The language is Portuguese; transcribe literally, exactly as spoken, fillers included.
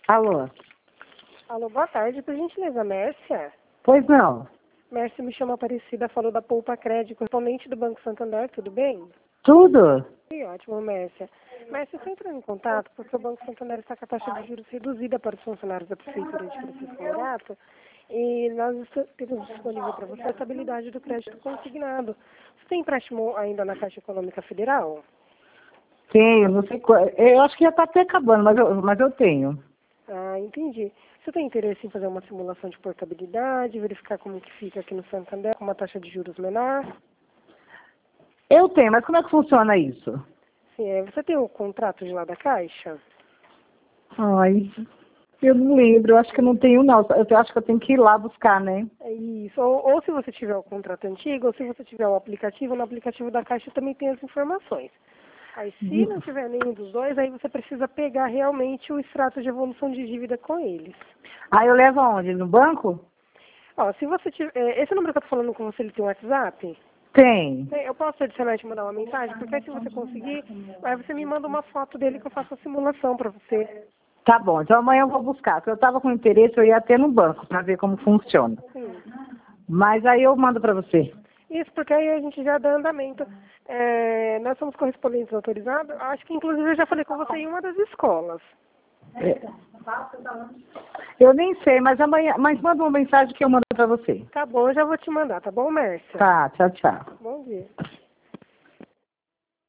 Alô? Alô, boa tarde, por gentileza, Mércia. Pois não. Mércia, me chama Aparecida, falou da Poupa Crédito, correspondente do Banco Santander, tudo bem? Tudo? Que ótimo, Mércia. Mércia, você entrou em contato porque o Banco Santander está com a taxa de juros reduzida para os funcionários da Prefeitura de Francisco Morato e nós est- temos disponível para você a estabilidade do crédito consignado. Você tem empréstimo ainda na Caixa Econômica Federal? Tenho, não sei qual. Eu acho que já está até acabando, mas eu, mas eu tenho. Ah, entendi. Você tem interesse em fazer uma simulação de portabilidade, verificar como que fica aqui no Santander com uma taxa de juros menor? Eu tenho, mas como é que funciona isso? Sim, é, você tem o contrato de lá da Caixa? Ai, eu não lembro, eu acho que eu não tenho não. Eu acho que eu tenho que ir lá buscar, né? É isso. Ou, ou se você tiver o contrato antigo, ou se você tiver o aplicativo, no aplicativo da Caixa também tem as informações. Aí, se não tiver nenhum dos dois, aí você precisa pegar realmente o extrato de evolução de dívida com eles. Aí eu levo aonde? No banco? Ó, se você tiver... é, Esse número que eu tô falando com você, ele tem um WhatsApp? Tem. Tem, eu posso adicionar e te mandar uma mensagem? Porque aí, se você conseguir, aí você me manda uma foto dele que eu faço a simulação para você. Tá bom, então amanhã eu vou buscar. Se eu estava com interesse, eu ia até no banco para ver como funciona. Sim. Mas aí eu mando para você. Isso, porque aí a gente já dá andamento. É, nós somos correspondentes autorizados. Acho que, inclusive, eu já falei com você em uma das escolas. É. Eu nem sei, mas amanhã, mas manda uma mensagem que eu mando para você. Tá bom, eu já vou te mandar, tá bom, Mércia? Tá, tchau, tchau. Bom dia.